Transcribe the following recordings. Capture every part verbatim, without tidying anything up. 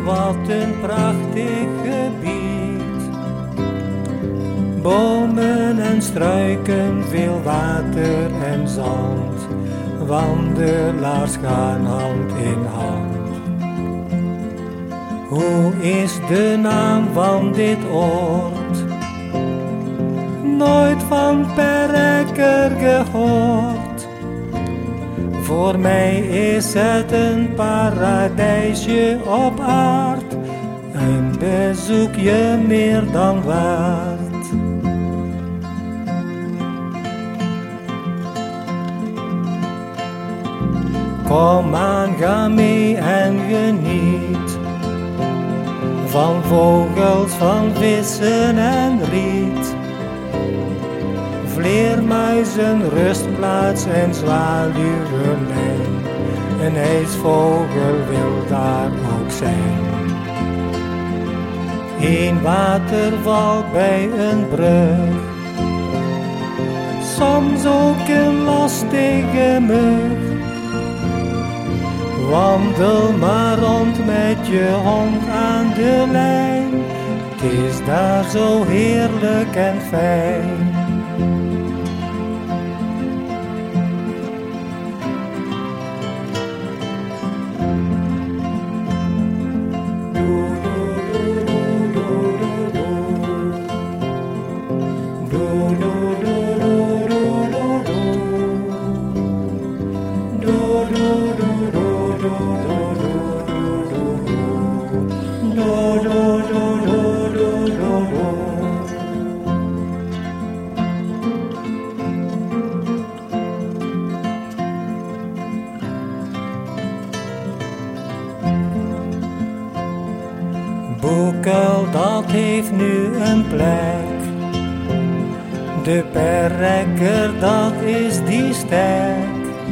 wat een prachtig gebied. Bomen en struiken, veel water en zand. Wandelaars gaan hand in hand. Hoe is de naam van dit oord? Nooit van Perrekker gehoord. Voor mij is het een paradijsje op aard, een bezoekje meer dan waard. Kom aan, ga mee en geniet van vogels, van vissen en riet. Vleermuizen, rustplaats en zwaluwenlijn. Een ijsvogel wil daar ook zijn. Een waterval bij een brug, soms ook een lastige mug. Wandel maar rond met je hond aan de lijn. Het is daar zo heerlijk en fijn. Boekel, dat heeft nu een plek. De Perrekker, dat is die stek.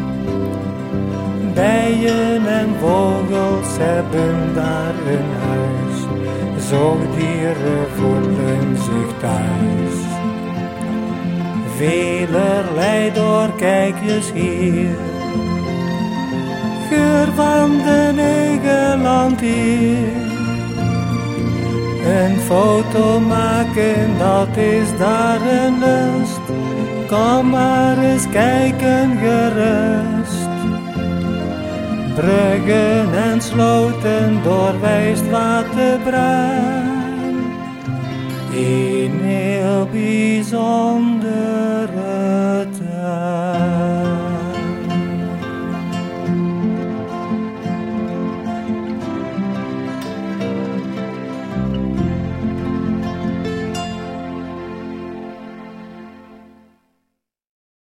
Bijen en vogels hebben daar een huis. Zoogdieren voelen zich thuis. Velerlei doorkijkjes hier. Geur van de Nederland hier. Een foto maken, dat is daar een lust. Kom maar eens kijken gerust. Bruggen en sloten doorwijst Waterbruin. Een heel bijzonder